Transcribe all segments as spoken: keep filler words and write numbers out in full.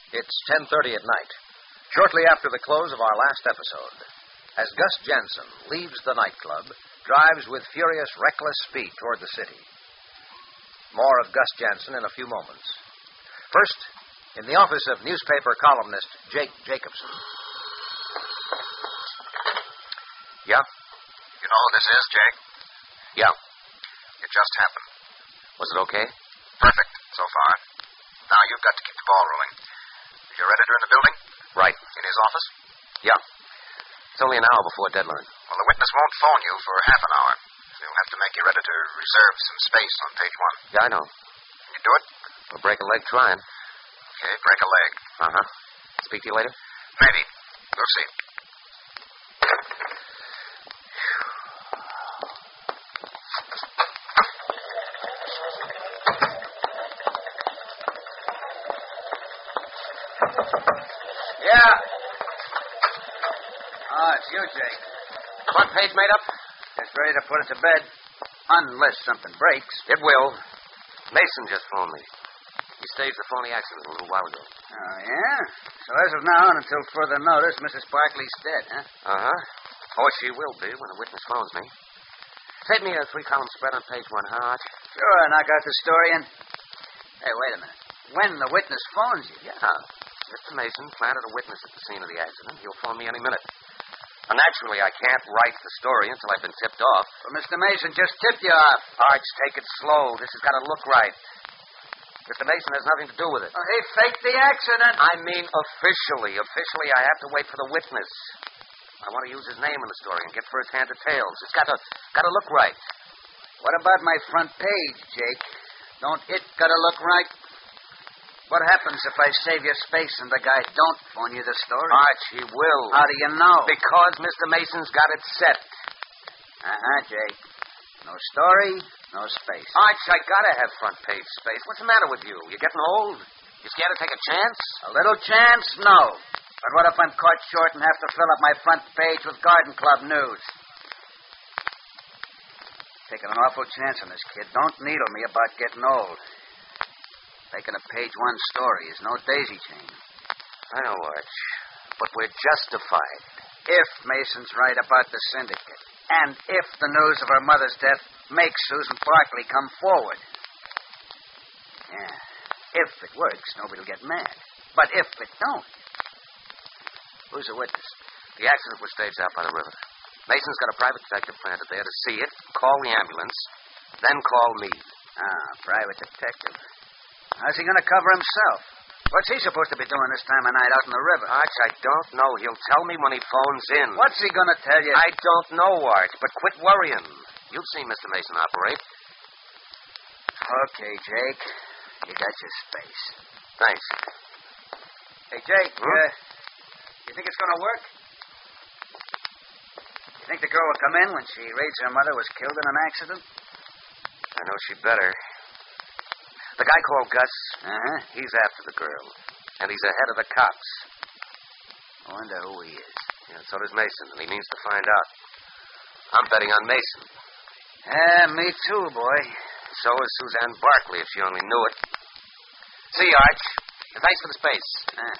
It's ten thirty at night, shortly after the close of our last episode, as Gus Jensen leaves the nightclub, drives with furious, reckless speed toward the city. More of Gus Jensen in a few moments. First, in the office of newspaper columnist Jake Jacobson. Yeah? You know who this is, Jake? Yeah. It just happened. Was it okay? Perfect, so far. Now you've got to keep the ball rolling. Is your editor in the building? Right. In his office? Yeah. It's only an hour before deadline. Well, the witness won't phone you for half an hour. You'll have to make your editor reserve some space on page one. Yeah, I know. Can you do it? We'll break a leg trying. Okay, break a leg. Uh-huh. Speak to you later? Maybe. We'll see. Yeah. Oh, it's you, Jake. Front page made up? Just ready to put it to bed. Unless something breaks. It will. Mason just phoned me. He staged the phony accident a little while ago. Oh, yeah? So as of now and until further notice, Missus Barkley's dead, huh? Uh-huh. Or she will be when the witness phones me. Save me a three-column spread on page one, huh, Arch? Sure, knock out the story and... Hey, wait a minute. When the witness phones you? Yeah. Mister Mason planted a witness at the scene of the accident. He'll phone me any minute. Well, naturally, I can't write the story until I've been tipped off. Well, Mister Mason just tipped you off. Arch, take it slow. This has got to look right. Mister Mason has nothing to do with it. Oh, he faked the accident. I mean officially. Officially, I have to wait for the witness. I want to use his name in the story and get first-hand details. It's got to got to look right. What about my front page, Jake? Don't it got to look right? What happens if I save you space and the guy don't phone you the story? Arch, he will. How do you know? Because Mister Mason's got it set. Uh-huh, Jake. No story, no space. Arch, I gotta have front page space. What's the matter with you? You getting old? You scared to take a chance? A little chance? No. But what if I'm caught short and have to fill up my front page with Garden Club news? Taking an awful chance on this kid. Don't needle me about getting old. Making a page one story is no daisy chain. I know, Arch. But we're justified. If Mason's right about the syndicate, and if the news of her mother's death makes Susan Barkley come forward. Yeah. If it works, nobody'll get mad. But if it don't... Who's the witness? The accident was staged out by the river. Mason's got a private detective planted there to see it, call the ambulance, then call me. Ah, private detective. How's he going to cover himself? What's he supposed to be doing this time of night out in the river? Arch, I don't know. He'll tell me when he phones in. What's he going to tell you? I don't know, Arch, but quit worrying. You've seen Mister Mason operate. Okay, Jake. You got your space. Thanks. Hey, Jake, hmm? uh, you think it's going to work? You think the girl will come in when she reads her mother was killed in an accident? I know she better. The guy called Gus, uh-huh. He's after the girl. And he's ahead of the cops. I wonder who he is. Yeah, so does Mason, and he means to find out. I'm betting on Mason. Yeah, me too, boy. So is Suzanne Barkley, if she only knew it. See you, Arch. Thanks for the space. Ah.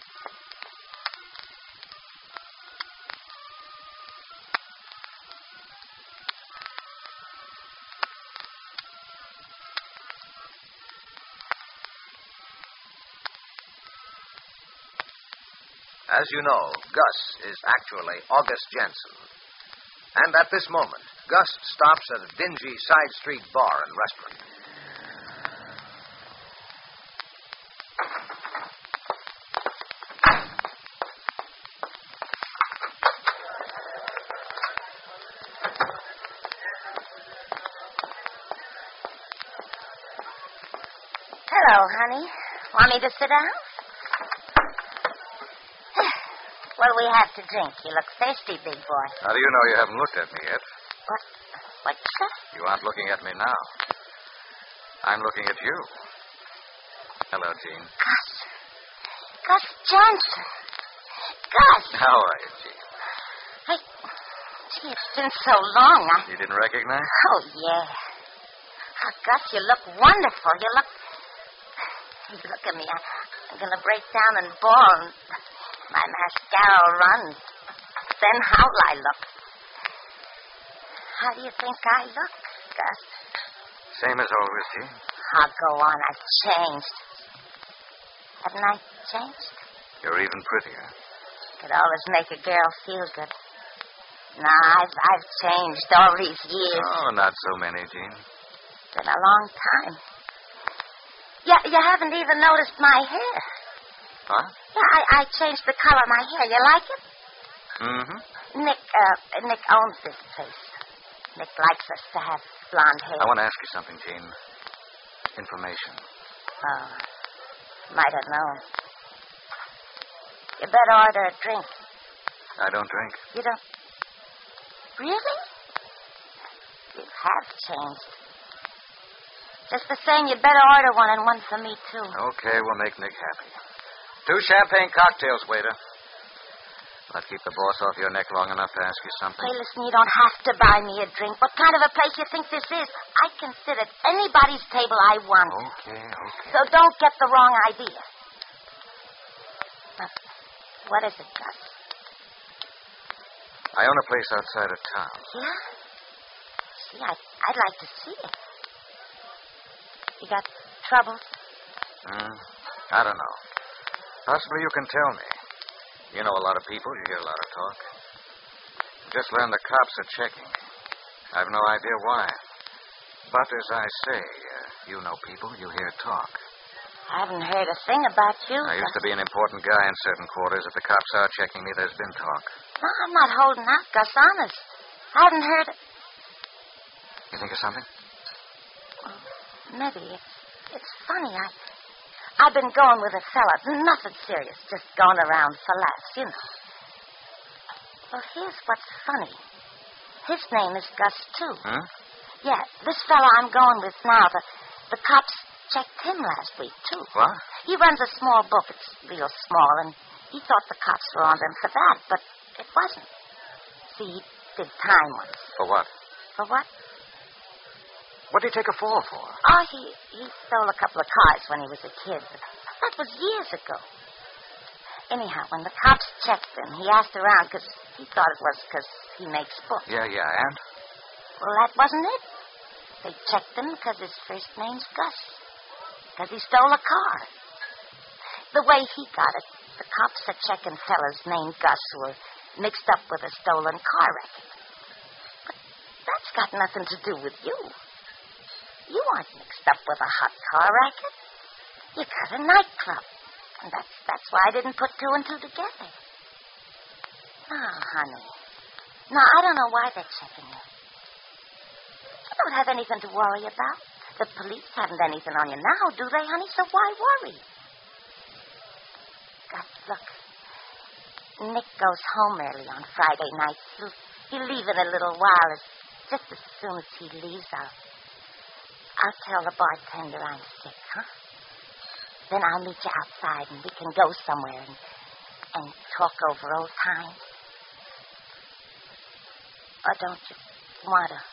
As you know, Gus is actually August Jensen. And at this moment, Gus stops at a dingy side street bar and restaurant. Hello, honey. Want me to sit down? What do we have to drink? You look thirsty, big boy. How do you know you haven't looked at me yet? What? What's that? You aren't looking at me now. I'm looking at you. Hello, Jean. Gus. Gus Johnson. Gus. How are you, Jean? I... Gee, it's been so long. I... You didn't recognize? Oh, yeah. Oh, Gus, you look wonderful. You look... You look at me. I... I'm going to break down and bawl, and my mascara will run. Then how'll I look? How do you think I look, Gus? Same as always, Jean. I'll go on. I've changed. Haven't I changed? You're even prettier. Could always make a girl feel good. No, I've, I've changed all these years. Oh, not so many, Jean. Been a long time. You, you haven't even noticed my hair. Huh? Yeah, I, I changed the color of my hair. You like it? Mm-hmm. Nick, uh, Nick owns this place. Nick likes us to have blonde hair. I want to ask you something, Jean. Information. Oh, might have known. You better order a drink. I don't drink. You don't? Really? You have changed. Just the same, you better order one and one for me, too. Okay, we'll make Nick happy. Two champagne cocktails, waiter. I'll keep the boss off your neck long enough to ask you something. Hey, listen, you don't have to buy me a drink. What kind of a place you think this is? I can sit at anybody's table I want. Okay, okay. So don't get the wrong idea. Now, what is it, Gus? I own a place outside of town. Yeah? See, I, I'd like to see it. You got trouble? Hmm, I don't know. Possibly you can tell me. You know a lot of people. You hear a lot of talk. Just learned the cops are checking. I've no idea why. But as I say, uh, you know people. You hear talk. I haven't heard a thing about you. I used to be an important guy in certain quarters. If the cops are checking me, there's been talk. No, I'm not holding out, Gus, honest. I haven't heard it. You think of something? Well, maybe. It's, it's funny. I, I've been going with a fella. Nothing serious. Just going around for laughs, you know. Well, here's what's funny. His name is Gus, too. Hmm? Yeah, this fella I'm going with now, the, the cops checked him last week, too. What? He runs a small book. It's real small, and he thought the cops were on him for that, but it wasn't. See, he did time once. For what? For what? What did he take a fall for? Oh, he, he stole a couple of cars when he was a kid. But that was years ago. Anyhow, when the cops checked him, he asked around because he thought it was because he makes books. Yeah, yeah, and? Well, that wasn't it. They checked him because his first name's Gus. Because he stole a car. The way he got it, the cops are checking fellas named Gus who were mixed up with a stolen car racket. But that's got nothing to do with you. You aren't mixed up with a hot car racket. You got a nightclub. And that's, that's why I didn't put two and two together. Oh, honey. No, I don't know why they're checking you. You don't have anything to worry about. The police haven't anything on you now, do they, honey? So why worry? God, look. Nick goes home early on Friday night. He'll, he'll leave in a little while. As, just as soon as he leaves, I'll, I'll tell the bartender I'm sick, huh? Then I'll meet you outside and we can go somewhere and, and talk over old times. Or don't you want to?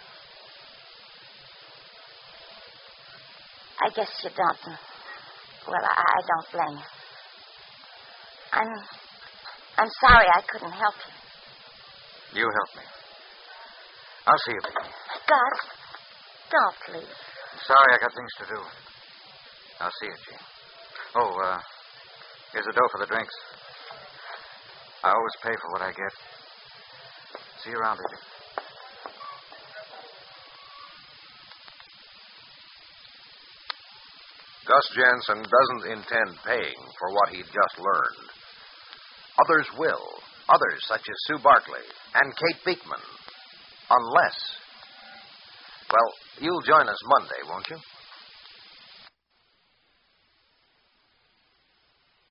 I guess you don't. Well, I, I don't blame you. I'm, I'm sorry I couldn't help you. You help me. I'll see you, baby. Gus, don't please. I'm sorry, I got things to do. I'll see you, Jean. Oh, uh, here's the dough for the drinks. I always pay for what I get. See you around, baby. Gus Jansen doesn't intend paying for what he'd just learned. Others will. Others, such as Sue Barkley and Kate Beekman. Unless... Well, you'll join us Monday, won't you?